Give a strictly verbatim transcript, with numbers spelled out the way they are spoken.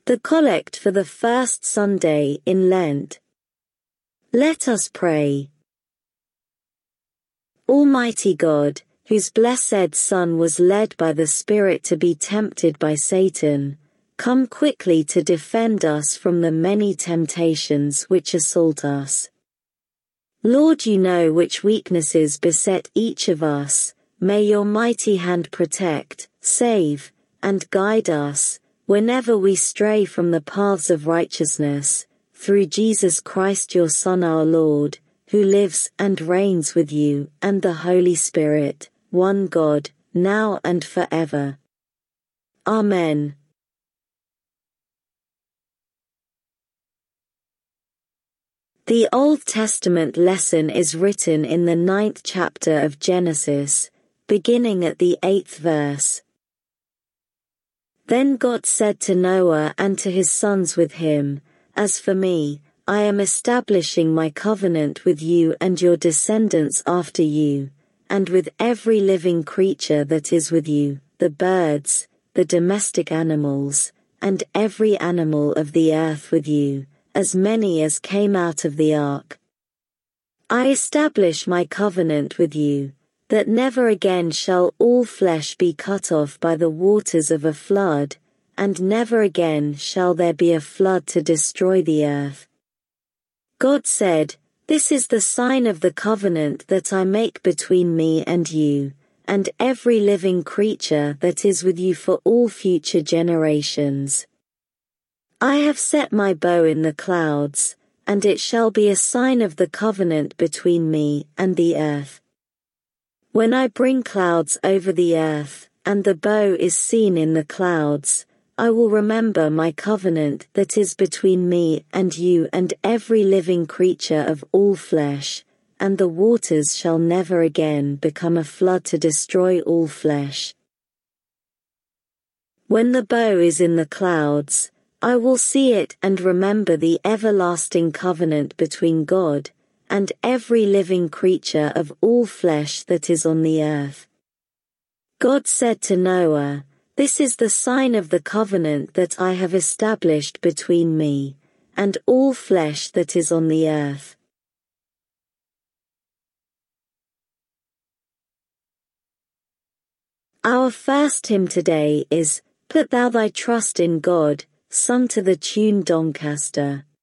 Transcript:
The Collect for the First Sunday in Lent. Let us pray. Almighty God, whose blessed Son was led by the Spirit to be tempted by Satan, come quickly to defend us from the many temptations which assault us. Lord, you know which weaknesses beset each of us. May your mighty hand protect, save, and guide us, whenever we stray from the paths of righteousness, through Jesus Christ your Son our Lord, who lives and reigns with you and the Holy Spirit, one God, now and forever. Amen. The Old Testament lesson is written in the ninth chapter of Genesis, beginning at the eighth verse. Then God said to Noah and to his sons with him, As for me, I am establishing my covenant with you and your descendants after you, and with every living creature that is with you, the birds, the domestic animals, and every animal of the earth with you, as many as came out of the ark. I establish my covenant with you, that never again shall all flesh be cut off by the waters of a flood, and never again shall there be a flood to destroy the earth. God said, This is the sign of the covenant that I make between me and you, and every living creature that is with you for all future generations. I have set my bow in the clouds, and it shall be a sign of the covenant between me and the earth. When I bring clouds over the earth, and the bow is seen in the clouds, I will remember my covenant that is between me and you and every living creature of all flesh, and the waters shall never again become a flood to destroy all flesh. When the bow is in the clouds, I will see it and remember the everlasting covenant between God and every living creature of all flesh that is on the earth. God said to Noah, This is the sign of the covenant that I have established between me and all flesh that is on the earth. Our first hymn today is, Put Thou Thy Trust in God, sung to the tune Doncaster.